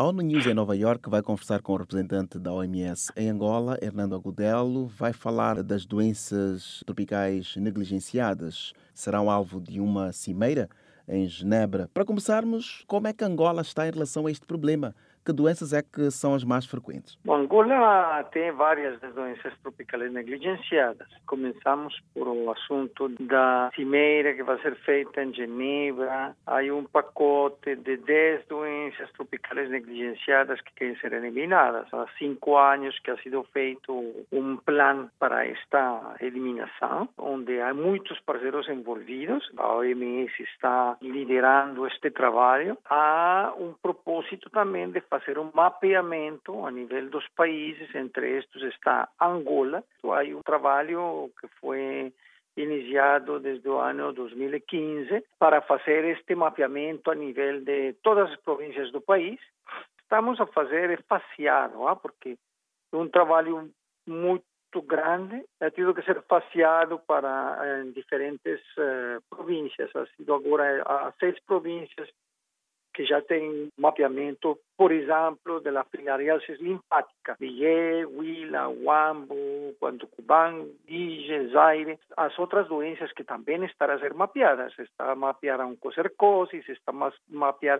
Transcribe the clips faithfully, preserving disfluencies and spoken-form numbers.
A ONU News em Nova Iorque vai conversar com o representante da O M S em Angola, Hernando Agudelo, vai falar das doenças tropicais negligenciadas. Serão alvo de uma cimeira em Genebra. Para começarmos, como é que Angola está em relação a este problema? Que doenças é que são as mais frequentes? Bom, Angola tem várias das doenças tropicais negligenciadas. Começamos por o assunto da cimeira que vai ser feita em Genebra. Há um pacote de dez doenças tropicais negligenciadas que querem ser eliminadas. Há cinco anos que ha sido feito um plano para esta eliminação, onde há muitos parceiros envolvidos. A O M S está liderando este trabalho. Há um propósito também de fazer um mapeamento a nível dos países, entre estes está Angola. Há um trabalho que foi iniciado desde o ano dois mil e quinze para fazer este mapeamento a nível de todas as províncias do país. Estamos a fazer faseado, ah, porque é um trabalho muito grande, ha tido que ser faseado para em diferentes uh, províncias. Ha sido agora há seis províncias que já tem mapeamento, por exemplo, da filariose linfática. Bié, Huila, Huambo, Guantucubán, Ige, Zaire. As outras doenças que também estarão a ser mapeadas. Está a mapear a oncocercose, está a mapear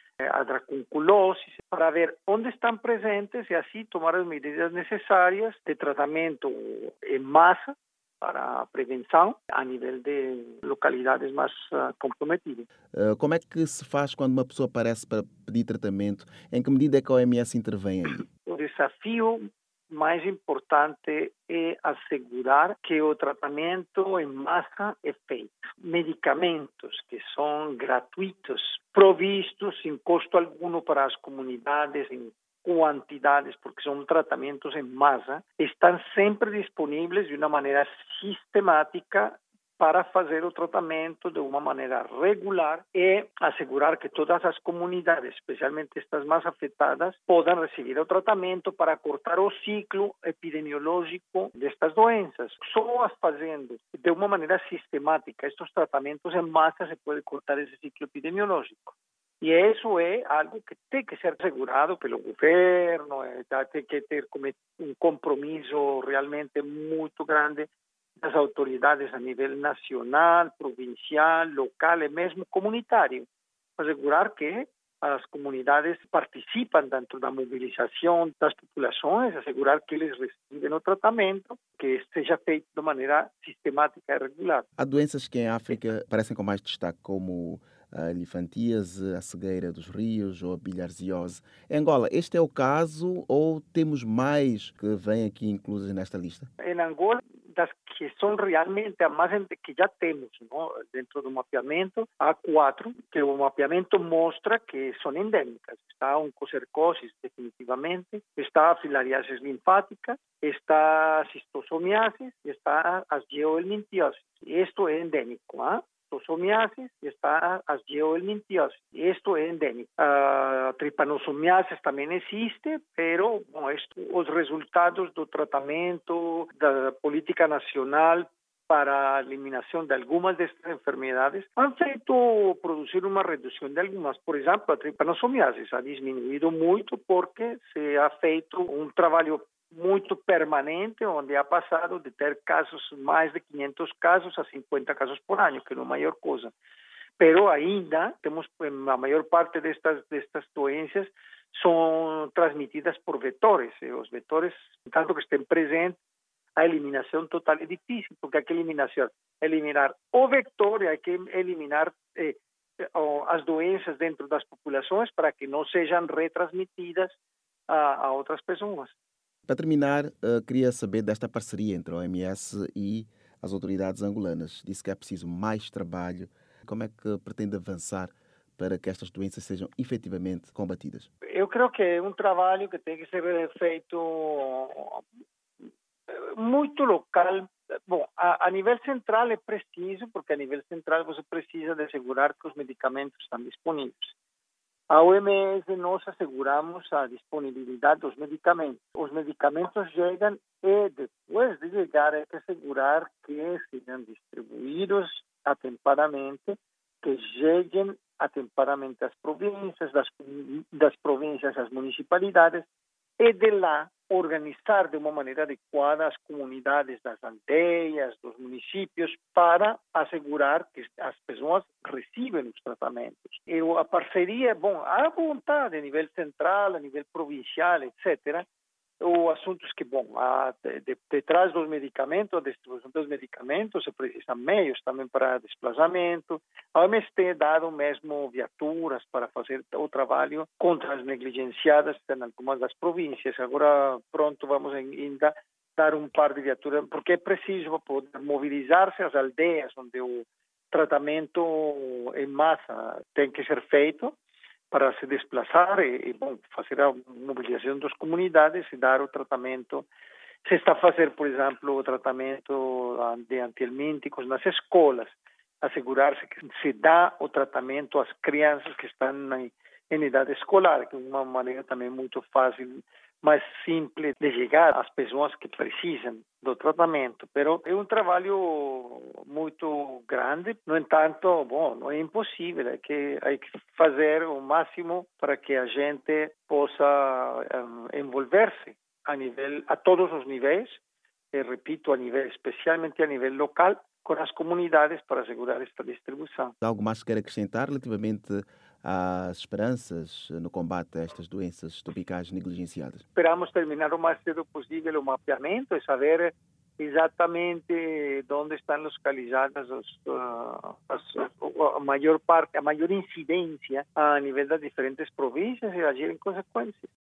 a dracunculose, para ver onde estão presentes e assim tomar as medidas necessárias de tratamento em massa para a prevenção a nível de localidades mais uh, comprometidas. Uh, como é que se faz quando uma pessoa aparece para pedir tratamento? Em que medida é que a O M S intervém aí? O desafio mais importante é assegurar que o tratamento em massa é feito. Medicamentos que são gratuitos, provistos sem custo algum para as comunidades, em quantidades, porque são tratamentos em massa, estão sempre disponíveis de uma maneira sistemática para fazer o tratamento de uma maneira regular e assegurar que todas as comunidades, especialmente estas mais afetadas, possam receber o tratamento para cortar o ciclo epidemiológico destas doenças. Só as fazendo de uma maneira sistemática estes tratamentos em massa se pode cortar esse ciclo epidemiológico. E isso é algo que tem que ser assegurado pelo governo, tem que ter um compromisso realmente muito grande das autoridades a nível nacional, provincial, local e mesmo comunitário. Assegurar que as comunidades participam dentro da mobilização das populações, assegurar que eles recebem o tratamento, que seja feito de maneira sistemática e regular. Há doenças que em África parecem com mais destaque, como a elefantíase, a cegueira dos rios ou a bilharziose. Em Angola, este é o caso ou temos mais que vêm aqui inclusas nesta lista? Em Angola, das que são realmente as mais que já temos, não? Dentro do mapeamento, há quatro que o mapeamento mostra que são endêmicas. Está a oncocercose, definitivamente, está a filariase linfática, está a cistosomiase e está a geohelminthiose. Isto é endêmico, ¿ah? Cistosomiasis e está a geohelminthiose. Isto é endêmico. A trypanosomiasis também existe, pero bom, isto, os resultados do tratamento da política nacional para a eliminação de algumas destas enfermidades han feito produzir uma redução de algumas. Por exemplo, a trypanosomiasis ha diminuído muito porque se ha feito um trabalho muito permanente, onde ha passado de ter casos, mais de quinhentos casos, a cinquenta casos por ano, que não é a maior coisa. Pero ainda temos, a maior parte destas, destas doenças são transmitidas por vetores. E os vetores, tanto que estén presentes, a eliminação total é difícil, porque há que eliminação, eliminar o vector e há que eliminar eh, as doenças dentro das populações para que não sejam retransmitidas a, a outras pessoas. Para terminar, uh, queria saber desta parceria entre a O M S e as autoridades angolanas. Disse que é preciso mais trabalho. Como é que pretende avançar para que estas doenças sejam efetivamente combatidas? Eu creio que é um trabalho que tem que ser feito muito local. Bom, a, a nível central é preciso, porque a nível central você precisa de assegurar que os medicamentos estão disponíveis. A O M S nós asseguramos a disponibilidade dos medicamentos. Os medicamentos chegam e depois de chegar é que assegurar que sejam distribuídos atempadamente, que cheguem atempadamente às províncias, das, das províncias às municipalidades, e de lá organizar de uma maneira adequada as comunidades das aldeias, dos municípios, para assegurar que as pessoas recebem os tratamentos. E a parceria, bom, há vontade a nível central, a nível provincial, etcétera, o assunto é que, bom, há de, de, detrás dos medicamentos, a distribuição dos medicamentos, se precisam meios também para desplazamento. A O M S tem dado mesmo viaturas para fazer o trabalho contra as negligenciadas em algumas das províncias. Agora, pronto, vamos ainda dar um par de viaturas, porque é preciso poder mobilizar-se às aldeias onde o tratamento em massa tem que ser feito, para se desplazar e, e bom, fazer a mobilização das comunidades e dar o tratamento. Se está a fazer, por exemplo, o tratamento de antihelmínticos nas escolas, assegurar-se que se dá o tratamento às crianças que estão em, em idade escolar, que é uma maneira também muito fácil, mais simples de chegar às pessoas que precisam do tratamento. Mas é um trabalho muito grande. No entanto, bom, não é impossível. É que há que fazer o máximo para que a gente possa um, envolver-se a nível, a todos os níveis, e repito, a nível, especialmente a nível local, com as comunidades para assegurar esta distribuição. Algo mais que quer acrescentar relativamente às esperanças no combate a estas doenças tropicais negligenciadas? Esperamos terminar o mais cedo possível o mapeamento e saber exatamente onde estão localizadas os, uh, as, a maior parte, a maior incidência a nível das diferentes províncias e agir em consequência.